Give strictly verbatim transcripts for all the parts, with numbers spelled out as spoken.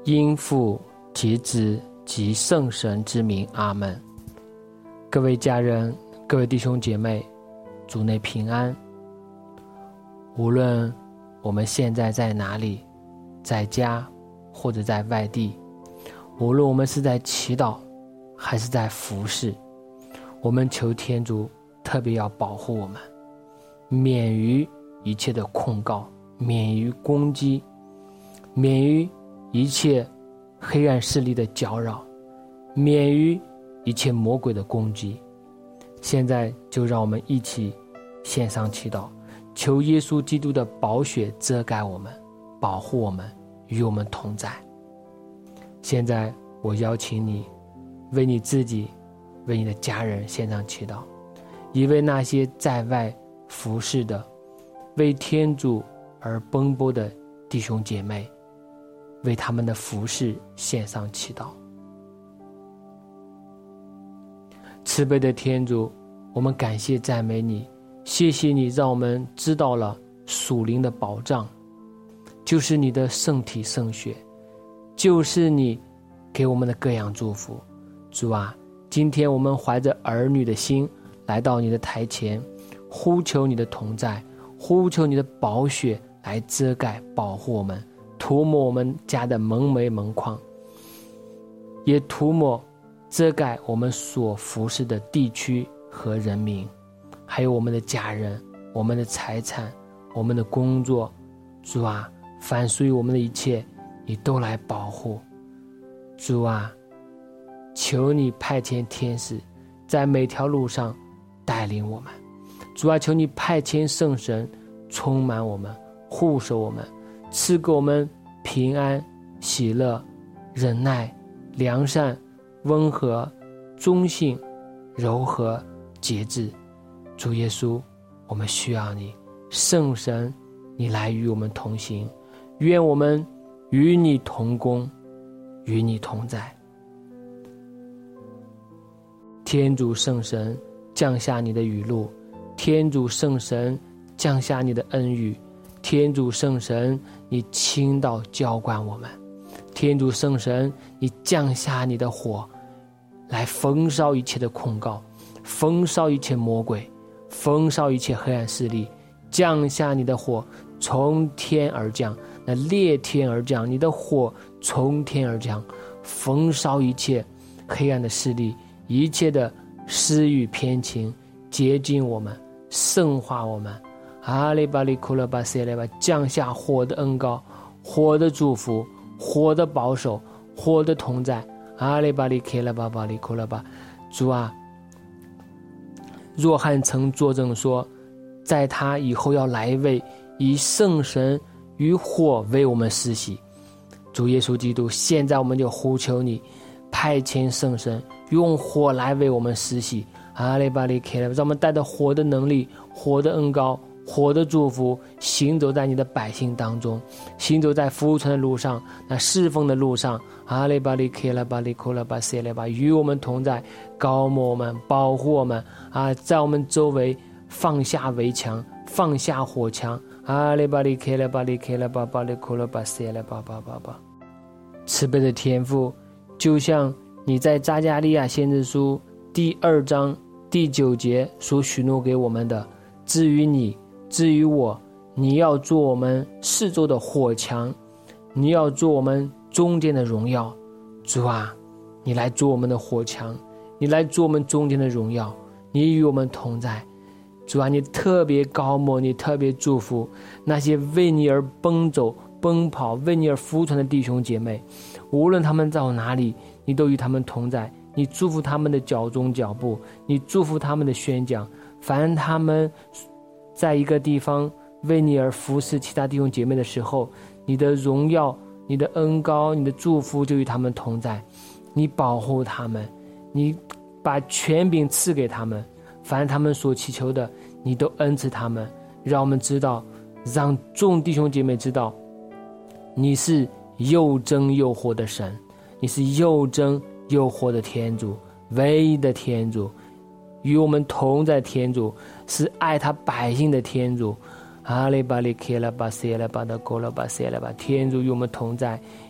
因父及子及圣神之名，阿们。各位家人，各位弟兄姐妹，主内平安。无论我们现在在哪里，在家或者在外地，无论我们是在祈祷还是在服侍，我们求天主特别要保护我们，免于一切的控告，免于攻击，免于一切黑暗势力的搅扰，免于一切魔鬼的攻击。现在就让我们一起献上祈祷，求耶稣基督的宝血遮盖我们，保护我们，与我们同在。现在我邀请你为你自己，为你的家人献上祈祷，也为那些在外服侍的，为天主而奔波的弟兄姐妹，为他们的服侍献上祈祷。慈悲的天主，我们感谢赞美你，谢谢你让我们知道了属灵的保障，就是你的圣体圣血，就是你给我们的各样祝福。主啊，今天我们怀着儿女的心来到你的台前，呼求你的同在，呼求你的宝血来遮盖保护我们，涂抹我们家的门楣门框，也涂抹遮盖我们所服侍的地区和人民，还有我们的家人，我们的财产，我们的工作。主啊，凡属于我们的一切你都来保护。主啊，求你派遣天使在每条路上带领我们。主啊，求你派遣圣神充满我们，护守我们，赐给我们平安、喜乐、忍耐、良善、温和、忠信、柔和、节制。主耶稣，我们需要你，圣神，你来与我们同行，愿我们与你同工，与你同在。天主圣神，降下你的雨露，天主圣神，降下你的恩雨，天主圣神，你倾倒浇灌我们，天主圣神，你降下你的火来焚烧一切的控告，焚烧一切魔鬼，焚烧一切黑暗势力，降下你的火从天而降，那裂天而降，你的火从天而降，焚烧一切黑暗的势力，一切的私欲偏情，洁净我们，圣化我们。阿里巴里库勒巴塞勒巴，降下火的恩膏，火的祝福，火的保守，火的同在。阿里巴里克勒巴巴里库勒巴。主啊，若翰曾作证说，在他以后要来一位以圣神与火为我们施洗。主耶稣基督，现在我们就呼求你派遣圣神用火来为我们施洗。阿里巴里克勒巴，让我们带着火的能力，火的恩膏，火的祝福，行走在你的百姓当中，行走在服传的路上，那侍奉的路上。阿里巴里克拉巴里库拉巴塞勒巴，与我们同在，高摩我们，保护我们啊，在我们周围放下围墙，放下火墙。阿里巴里克拉巴里克拉巴巴里库拉巴塞勒巴巴巴巴。慈悲的天父，就像你在扎加利亚先知书第二章第九节所许诺给我们的，至于你，至于我，你要做我们四周的火墙，你要做我们中间的荣耀。主啊，你来做我们的火墙，你来做我们中间的荣耀，你与我们同在。主啊，你特别高摩，你特别祝福那些为你而奔走奔跑，为你而服传的弟兄姐妹，无论他们到哪里，你都与他们同在，你祝福他们的脚中脚步，你祝福他们的宣讲。凡他们在一个地方为你而服侍其他弟兄姐妹的时候，你的荣耀，你的恩膏，你的祝福就与他们同在，你保护他们，你把权柄赐给他们，凡他们所祈求的，你都恩赐他们。让我们知道，让众弟兄姐妹知道，你是又真又活的神，你是又真又活的天主，唯一的天主，与我们同在天主，是爱他百姓的天主。阿里巴里克拉巴塞拉巴的勾拉巴塞拉巴，天主与我们同在，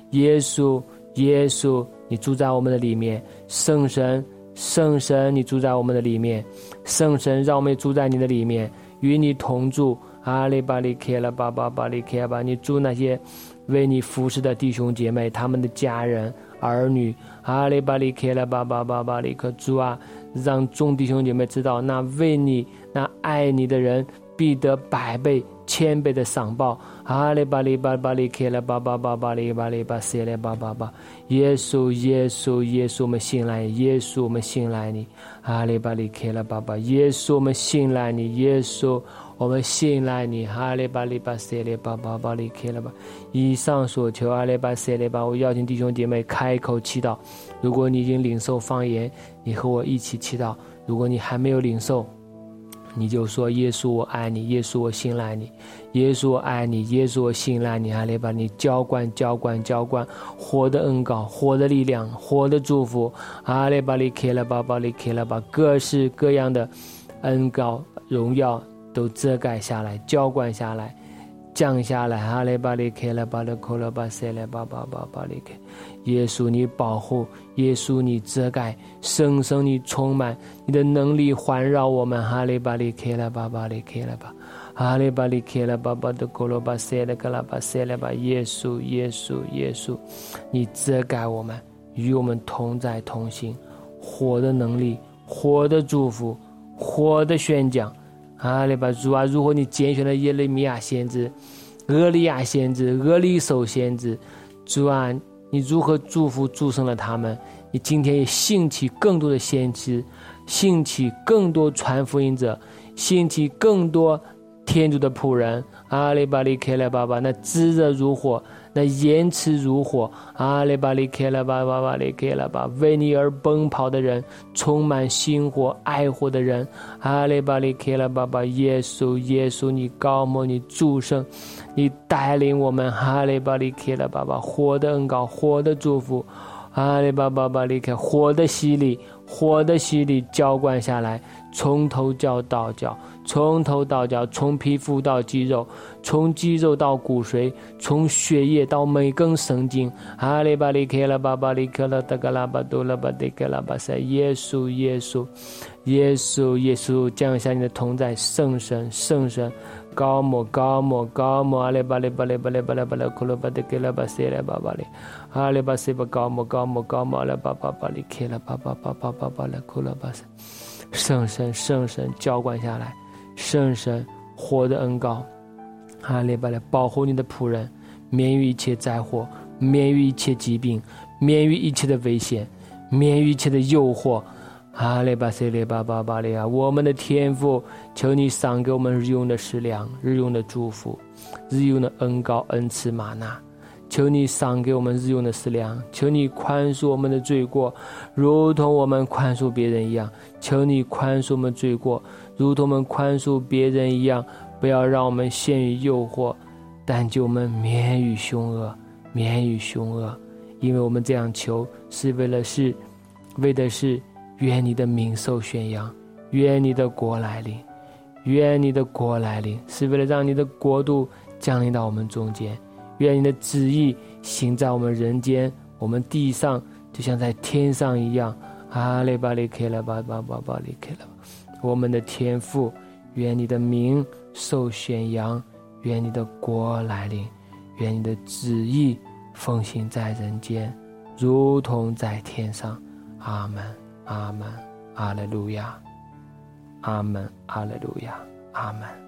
耶稣，耶稣，你住在我们的里面。圣神，圣神，你住在我们的里面。圣神，让我们住在你的里面，与你同住。阿里巴里克拉巴巴巴里克巴，你祝那些为你服侍的弟兄姐妹，他们的家人儿女。阿里巴里克拉巴巴巴巴里克，主啊，让众弟兄姐妹知道，那为你、那爱你的人必得百倍、千倍的赏报。阿里巴里巴巴里克拉巴巴巴巴里巴里巴塞勒巴巴巴，耶稣，耶稣，耶稣，我们信赖你，耶稣，我们信赖你。阿里巴里克拉巴巴，耶稣，我们信赖你，耶稣。我们信赖你，哈利巴利巴塞利巴巴巴利克了吧。以上所求，阿利巴塞利巴。我邀请弟兄姐妹开口祈祷。如果你已经领受方言，你和我一起祈祷。如果你还没有领受，你就说：耶稣，我爱你；耶稣，我信赖你；耶稣，我爱你；耶稣，我信赖你。阿利巴，你浇灌、浇灌、浇灌，活的恩膏、活的力量、活的祝福。阿利巴利克了巴巴利克了吧，各式各样的恩膏、荣耀。都遮盖下来，浇灌下来，降下来。哈利巴里克拉巴勒库拉巴塞勒巴巴巴巴里克，耶稣你保护，耶稣你遮盖，圣神你充满，你的能力环绕我们。哈利巴里克拉巴巴里克拉巴，哈利巴里克拉巴巴的库拉巴塞勒格拉巴塞勒巴，耶稣耶稣耶稣，你遮盖我们，与我们同在同行，活的能力，活的祝福，活的宣讲。哈利巴主啊，如果你拣选了耶利米亚先知、俄利亚先知、俄利手先知，主啊，你如何祝福祝圣了他们？你今天也兴起更多的先知，兴起更多传福音者，兴起更多天主的仆人。阿里巴里克拉巴巴，那炙热如火，那延迟如火。阿里巴里克拉巴巴巴里克拉巴，为你而奔跑的人，充满心火爱火的人。阿里巴里克拉巴巴，耶稣耶稣，你高摩，你祝圣，你带领我们。阿里巴里克拉巴巴，火的恩膏，火的祝福。阿里巴巴巴里克，火的洗礼，火的洗礼浇灌下来，从头浇到脚，从头到脚，从皮肤到肌肉，从肌肉到骨髓，从血液到每根神经。阿里巴里克拉巴巴里克拉德格拉巴多拉巴迪克拉巴塞，耶稣耶稣耶稣耶稣，降下你的同在，圣神圣神，高摩高摩高摩，阿里巴里巴里巴里巴里巴里库拉巴迪克拉巴塞拉巴巴里，阿里巴塞巴高摩高摩高摩，阿里巴巴巴里克拉巴巴巴巴巴巴里库拉巴塞，圣神圣神浇灌下来，圣神活的恩膏，阿里巴里保护你的仆人，免于一切灾祸，免于一切疾病，免于一切的危险，免于一切的诱惑。阿里巴塞里巴巴巴里啊，我们的天父，求你赏给我们日用的食粮，日用的祝福，日用的恩膏恩赐玛纳。求你赏给我们日用的食粮，求你宽恕我们的罪过，如同我们宽恕别人一样。求你宽恕我们罪过，如同我们宽恕别人一样。不要让我们陷于诱惑，但救我们免于凶恶，免于凶恶。因为我们这样求，是为了是，为的是愿你的名受宣扬，愿你的国来临，愿你的国来临，是为了让你的国度降临到我们中间。愿你的旨意行在我们人间，我们地上就像在天上一样。阿里巴里克拉巴巴巴巴里克拉，我们的天父，愿你的名受宣扬，愿你的国来临，愿你的旨意奉行在人间，如同在天上。阿们阿们，阿肋路亚，阿们阿肋路亚，阿们。